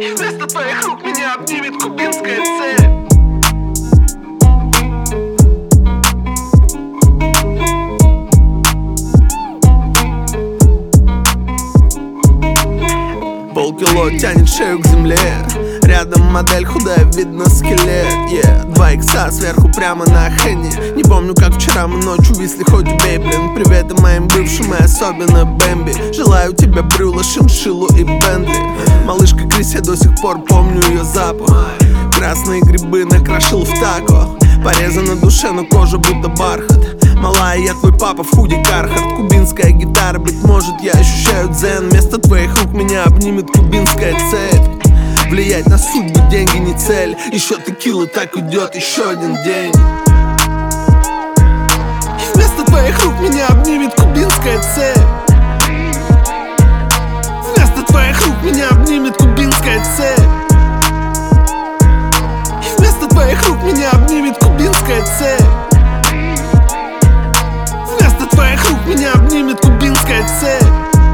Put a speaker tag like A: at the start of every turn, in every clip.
A: И вместо твоих рук меня обнимет кубинская цепь.
B: Полкило тянет шею к земле. Рядом модель худая, видно скелет. 2 икса сверху прямо на Хенни. Не помню, как вчера мы ночью висли, хоть убей, блин. Привет и моим бывшим, и особенно Бэмби. Желаю тебе брюла, шиншиллу и Бентли. Малышка Крис, я до сих пор помню ее запах. Красные грибы накрошил в тако. Пореза на душе, но кожа будто бархат. Малая, я твой папа в худи Кархард. Кубинская гитара, быть может, я ощущаю дзен. Вместо твоих рук меня обнимет кубинская цепь. Влиять на судьбу деньги не цель. Еще текила, так уйдет еще один день. И вместо твоих рук меня обнимет кубинская цепь. Вместо твоих рук меня обнимет кубинская цепь. И вместо твоих рук меня обнимет кубинская цепь. Вместо твоих рук меня обнимет кубинская цепь.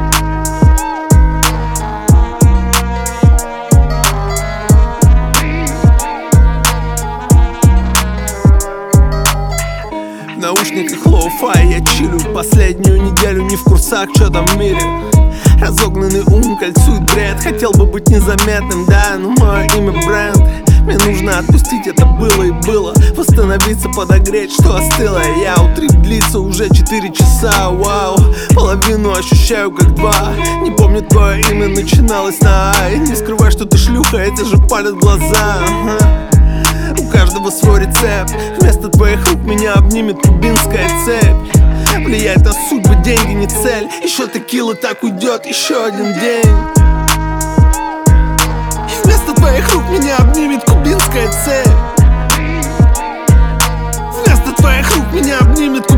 B: В наушниках лоу-фай я чилю. Последнюю неделю не в курсах, что там в мире. Разогнанный ум кольцует бред. Хотел бы быть незаметным, да, но мое имя бренд. Мне нужно отпустить, это было и было. Восстановиться, подогреть, что остыло. Я утрик длится уже 4 часа, вау. Половину ощущаю как 2. Не помню твое имя, начиналось на А. Не скрывай, что ты шлюха, эти же палят глаза. У каждого свой рецепт. Вместо твоих рук меня обнимет кубинская цепь. Влиять на судьбу деньги не цель. Еще текила, так уйдет еще один день. И вместо твоих рук меня обнимет кубинская цепь. Вместо твоих рук меня обнимет кубинская цепь.